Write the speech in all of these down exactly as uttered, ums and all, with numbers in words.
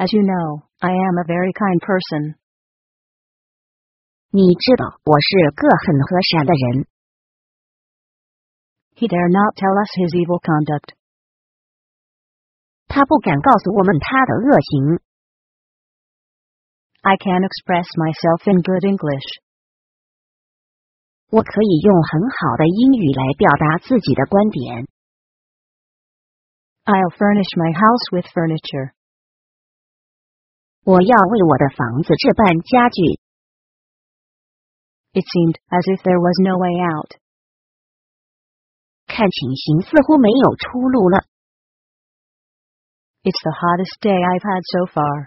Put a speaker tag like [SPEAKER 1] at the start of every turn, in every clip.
[SPEAKER 1] As you know, I am a very kind person.
[SPEAKER 2] 你知道我是个很和善的人。
[SPEAKER 1] He dare not tell us his evil conduct.
[SPEAKER 2] 他不敢告诉我们他的恶行。
[SPEAKER 1] I can express myself in good English.
[SPEAKER 2] 我可以用很好的英语来表达自己的观点。
[SPEAKER 1] I'll furnish my house with furniture.
[SPEAKER 2] 我要为我的房子置办家具。
[SPEAKER 1] It seemed as if there was no way out.
[SPEAKER 2] 看情形似乎没有出路了。
[SPEAKER 1] It's the hottest day I've had so far.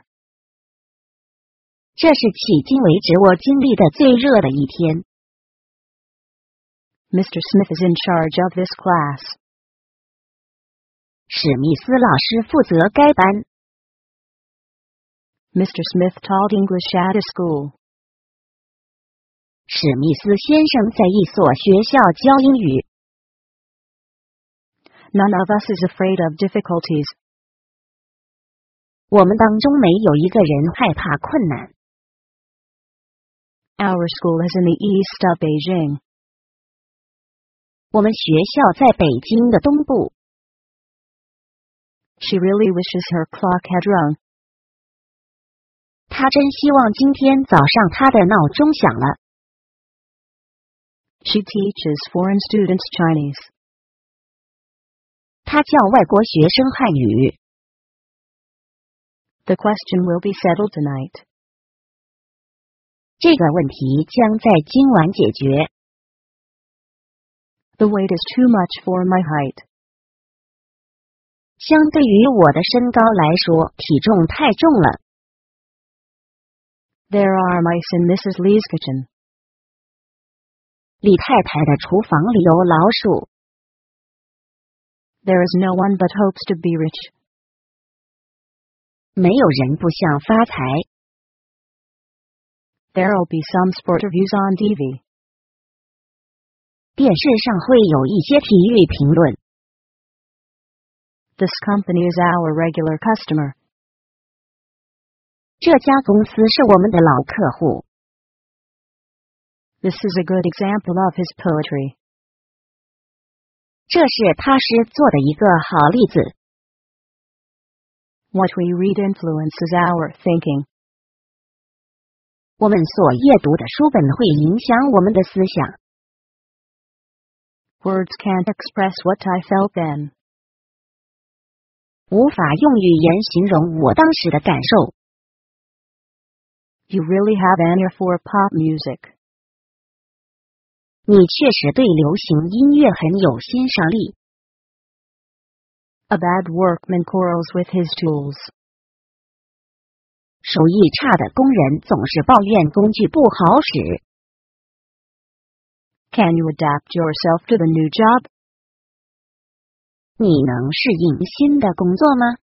[SPEAKER 2] 这是迄今为止我经历的最热的一天。
[SPEAKER 1] Mister Smith is in charge of this class.
[SPEAKER 2] 史密斯老师负责该班。
[SPEAKER 1] Mister Smith taught English at a school.
[SPEAKER 2] 史密斯先生在一所学校教英语。
[SPEAKER 1] None of us is afraid of difficulties.
[SPEAKER 2] 我们当中没有一个人害怕困难。
[SPEAKER 1] Our school is in the east of Beijing.
[SPEAKER 2] 我们学校在北京的东部。
[SPEAKER 1] She really wishes her clock had rung.
[SPEAKER 2] 她真希望今天早上她的闹钟响了。
[SPEAKER 1] She teaches foreign students Chinese.
[SPEAKER 2] 她教外国学生汉语。
[SPEAKER 1] The question will be settled tonight.
[SPEAKER 2] 这个问题将在今晚解决。
[SPEAKER 1] The weight is too much for my height.
[SPEAKER 2] 相对于我的身高来说，体重太重了。
[SPEAKER 1] There are mice in Missus Lee's kitchen.
[SPEAKER 2] 李太太的厨房里有老鼠。
[SPEAKER 1] There is no one but hopes to be rich.
[SPEAKER 2] 没有人不想发财。
[SPEAKER 1] There'll be some sport reviews on T V.
[SPEAKER 2] 电视上会有一些体育评论。
[SPEAKER 1] This company is our regular customer.
[SPEAKER 2] 这家公司是我们的老客户。
[SPEAKER 1] This is a good example of his poetry.
[SPEAKER 2] 这是他诗作的一个好例子。
[SPEAKER 1] What we read influences our thinking.
[SPEAKER 2] 我们所阅读的书本会影响我们的思想。
[SPEAKER 1] Words can't express what I felt then.
[SPEAKER 2] 无法用语言形容我当时的感受。
[SPEAKER 1] You really have an ear for pop music.
[SPEAKER 2] 你确实对流行音乐很有欣赏力。
[SPEAKER 1] A bad workman quarrels with his tools.
[SPEAKER 2] 手艺差的工人总是抱怨工具不好使。
[SPEAKER 1] Can you adapt yourself to the new job?
[SPEAKER 2] 你能适应新的工作吗？